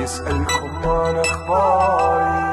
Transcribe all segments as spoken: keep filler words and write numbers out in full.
أسألكم عن أخباري.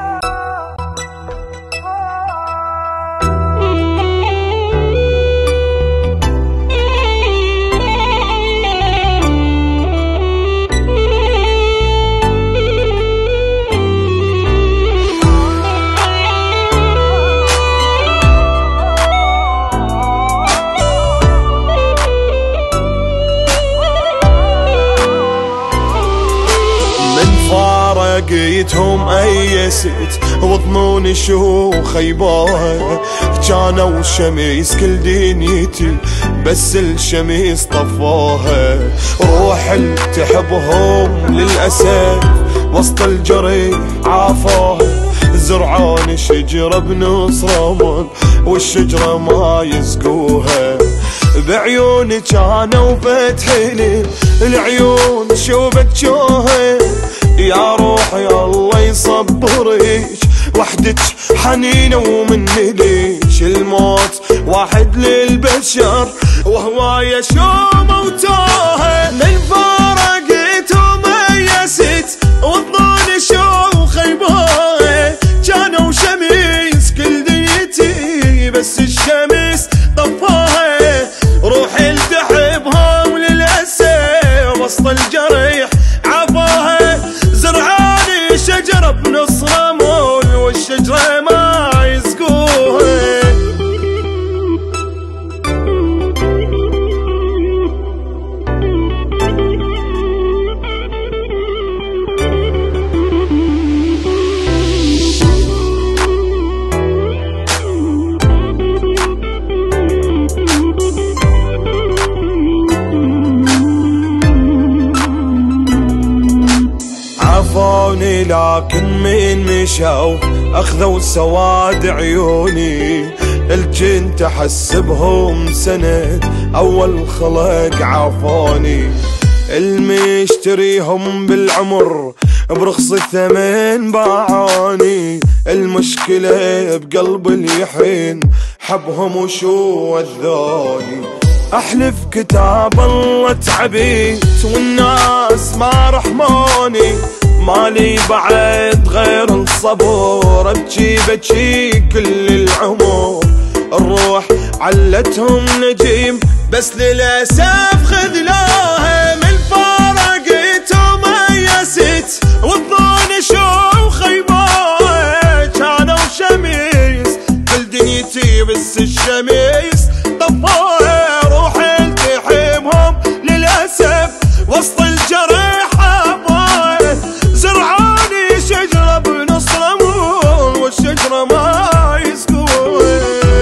لقيتهم أيست وظنوني شو خيبوها، كانوا شميس كل دنيتي بس الشميس طفوها. روح تحبهم للأسف وسط الجريح عافوها، زرعوني شجرة بنص رمل والشجرة ما يسقوها. بعيوني كانوا فتحلي العيون شو بتشوها، يا روحي الله يصبرك وحدك حنينة ومني ليش الموت واحد للبشر وهواية شو موتوها. من فارقتهم ميست وظنوني شو خيبوها، كانوا شميس كل دنيتي بس الشمس طفاها. روحي التحبهم للأسف وسط الجريح عفاها، زرعاني شجرة بنص رمول والشجرة ما يسقوها. عفوني لكن من مشوا اخذوا سواد عيوني، الجنت احسبهم سند اول خلق عافوني. المشتريهم بالعمر برخص الثمن باعوني، المشكلة بقلب اليحين حبهم وشو وذوني. احلف كتاب الله تعبيت والناس ما رحموني، مالي بعد غير الصبر ابكي بكي كل العمر. الروح علتهم نجيم بس للأسف خذلوها، من فارقتهم ميست والظن شو خيبوها. كانوا شميس كل دنيتي بس الشميس طفوها. روحي التحمهم للأسف وسط الجرح عفوها، زرعوني شجرة بنص رمول والشجرة ما يسقوها.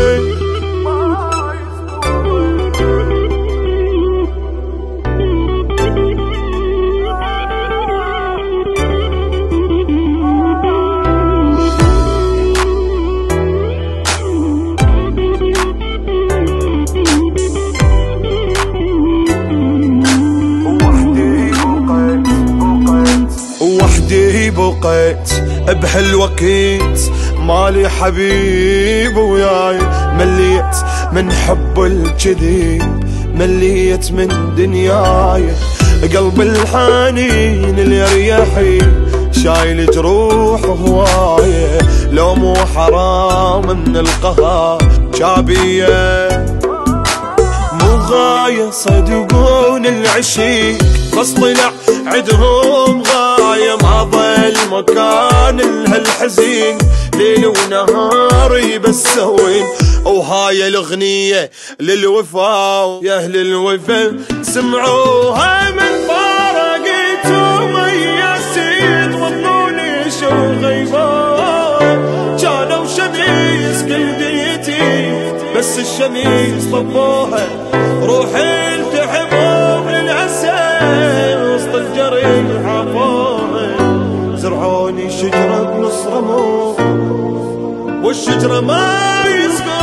وحدي بقيت بهالوقت مالي حبيب وياي، مليت من حب الكذب مليت من دنياي. قلب الحنين اليريحي شايل جروح هوايه، لو مو حرام من القهر شابيه. مو غاية صدقون العشيق بس طلع عدهم غاية، ما ظل مكان لهالحزين ليل ونهاري بس هوين. وهاي الاغنية للوفا يا اهل الوفا سمعوها. من فارقتهم ميست وظنوني شو غيبان، كانوا شميس كل دنيتي بس الشميس طفوها. روحي التحمهم للأسف وسط الجريح عفوها، زرعوني شجرة بنص رمول والشجرة ما يسقى.